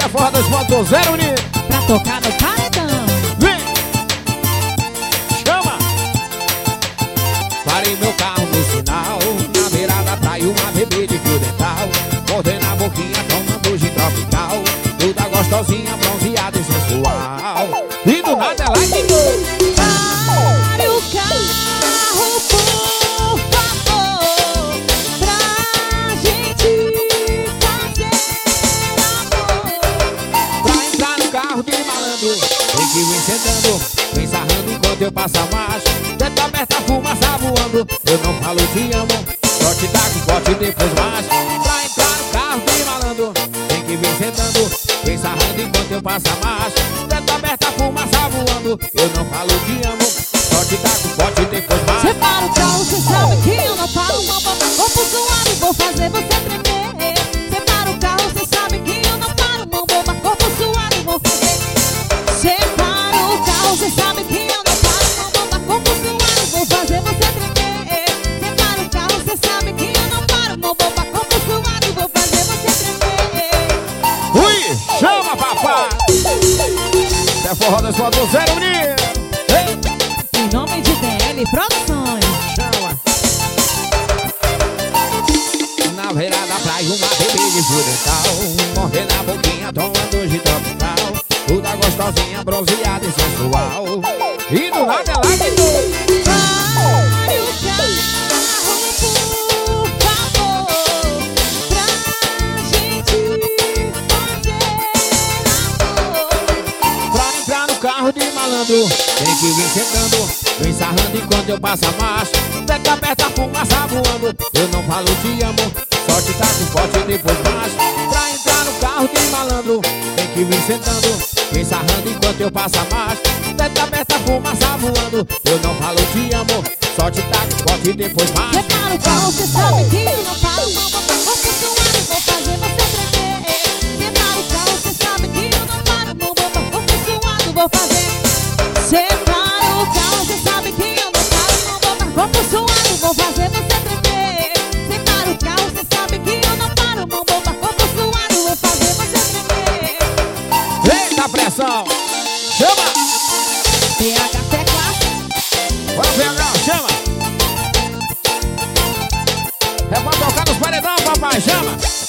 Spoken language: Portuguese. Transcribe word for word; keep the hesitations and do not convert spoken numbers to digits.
é Forró dois ponto zero, menino. Pra tocar no paredão. Vem! Chama! Parei meu carro no sinal, na beira da praia uma bebê de fio dental. Mordendo a boquinha, tomando gin tropical. Toda gostosinha, bronzeada e sensual. E do nada ela ligou. Pare o carro, por favor, pra gente fazer amor. Pra entrar no carro de malandro, tem que vir sentando, vem sarrando enquanto eu passo a marcha. Teto aberta, fumaça voando, eu não falo te amo, só te dá com corte e depois marcha. Pra entrar no carro de malandro, tem que vir sentando, vem sarrando enquanto eu passo a marcha. Teto aberta, fumaça voando, eu não falo te amo, só te dá com corte e depois marcha. Você para o carro, você sabe que eu não paro. Mão, corpo suado, vou fazer você tremer. Você para o carro, você sabe que eu não paro. Mão, bomba, corpo suado, vou fazer. Você para o carro, você sabe que eu não paro. Mão, bomba, corpo suado, vou fazer você tremer. Você para o carro, você sabe que eu não paro. Mão, bomba, corpo suado, vou fazer você tremer. Ui, chama papai! É Forró dois ponto zero, menino! Em nome de D L Produções. Chama! Na beira da praia uma bebê de fio dental, mordendo a boquinha, tomando gin tropical. Toda gostosinha, bronzeada e sensual. E do nada ela gritou. Pare o carro, por favor, pra gente fazer amor. Pra entrar no carro de malandro, tem que vir sentando, vem sarrando enquanto eu passo a marcha. Teto aberta, fumaça voando, eu não falo te amo, só te taco forte e depois marcha. Pra entrar no carro de malandro, tem que vir sentando, vem sarrando enquanto eu passo a marcha. Teto aberta, fumaça voando, eu não falo te amo, só te taco forte e depois marcha. Você para o carro, você sabe que eu não paro. Mão, bomba, corpo suado, vou fazer você tremer. Você para o carro, você sabe que eu não paro. Mão, bomba, corpo suado, vou fazer. Você para o carro, você sabe que eu não paro. Mão, bomba, corpo suado, vou fazer você tremer. Você para o carro, você sabe que eu não paro. Mão, bomba, corpo suado, vou fazer você tremer. Eita pressão! Chama! P H teclas. Bora P H, chama! É pra tocar nos paredão, papai, chama!